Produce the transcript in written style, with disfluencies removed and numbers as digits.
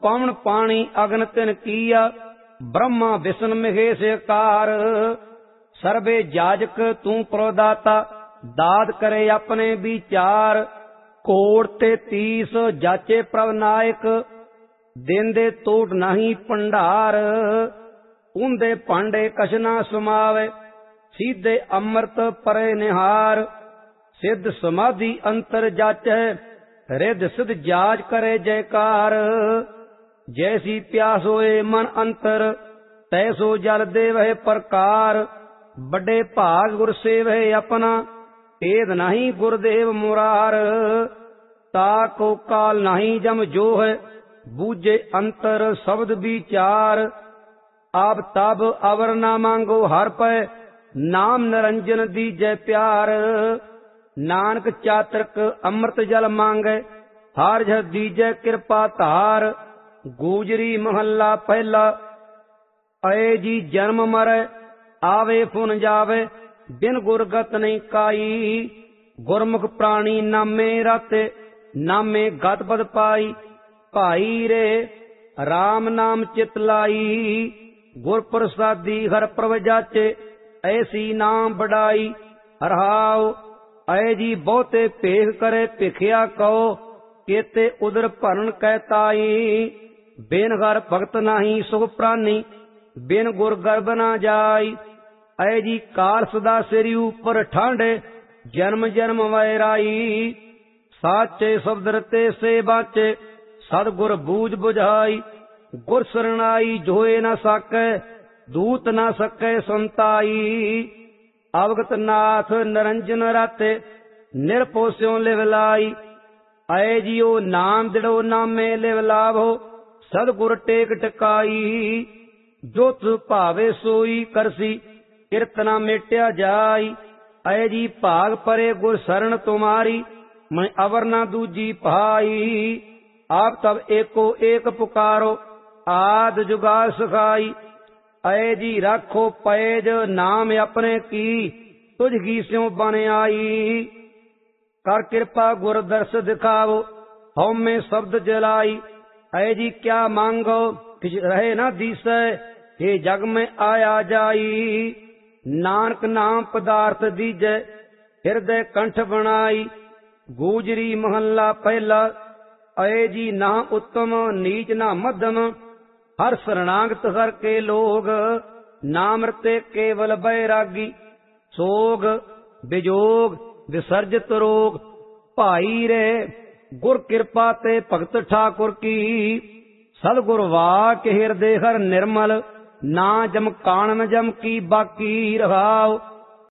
पवन पानी अग्न तिन किया, ब्रह्मा विष्णु महेश कार। सर्वे जाजक तू प्रदाता, दाद करे अपने विचार। कोट 33 जाचे प्रभ नायक, देंदे टोट नहीं भंडार। ऊंदे भांडे कछना समावे, सीधे अमृत परे निहार। सिद्ध समाधि अंतर जाचै, रिद सिद्ध जाज करे जयकार। जैसी प्यास होए मन अंतर, तैसो जल देवह प्रकार। बड़े भाग गुर सेवह अपना, भेद नहीं गुरुदेव मुरार। ताको काल नहीं जम जो है, बूझे अंतर शब्द विचार। आप तब अवर ना मांगो हर पै, नाम निरंजन दीजै प्यार। नानक चातरक अमृत जल मांगे, हार झ दीजै कृपा धार। गूजरी महला पहला, अय जी जन्म मरै, आवे फुन जावे, बिन गुरगत नहीं काई। गुरमुख प्राणी नामे राते, नामे गत पद पाई। भाई रे राम नाम चित लाई, गुर प्रसादी हर प्रभ जाचे। ऐसी नाम बढ़ाई हरहाओ, अय जी बहुते भेख करे भिखिया कहो। केते उदर भरन कहताई, बिन घर भगत नाही सुख प्राणी। बिन गुर गर्भ ना जाई, अय जी काल सदा सिर ऊपर ठांडे। जन्म जन्म वैराई, साचे शब्द रते से बाचे। सदगुर बूझ बुझाई, गुर शरणाई जोए न साकै। दूत न सकै संताई, अवगत नाथ निरंजन राते। निरपोस्यों लिव लाई, अय जियो नाम दिड़ो नामे लिव लाभो। सदगुर टेक टकाई, जो तु भावे सोई करसी। कीर्तना मेटिया जाई, अय जी भाग परे गुर शरण तुम्हारी। मैं अवर न दूजी भाई, आप तब एको एक पुकारो। आद जुगाल सुखाई, अय जी राखो पैज नाम अपने की। तुझ की स्यों बन आई, कर कृपा गुर दर्श दिखाओ। हौ में शब्द जलाई, अय जी क्या मांगो किछ रहे न दिसै। हे जग में आया जाई, नानक नाम पदार्थ दीजै। हृदय कंठ बनाई, गूजरी महला पहला। अय जी ना उत्तम नीच ना मध्यम, हर शरणागत हर के लोग। नाम रते केवल बैरागी, सोग विजोग विसर्जित रोग। भाई रे गुर कृपा ते भगत ठाकुर की। सदगुर वाक हृदय हर निर्मल, ना जम कानन जम की बाकी रहाओ।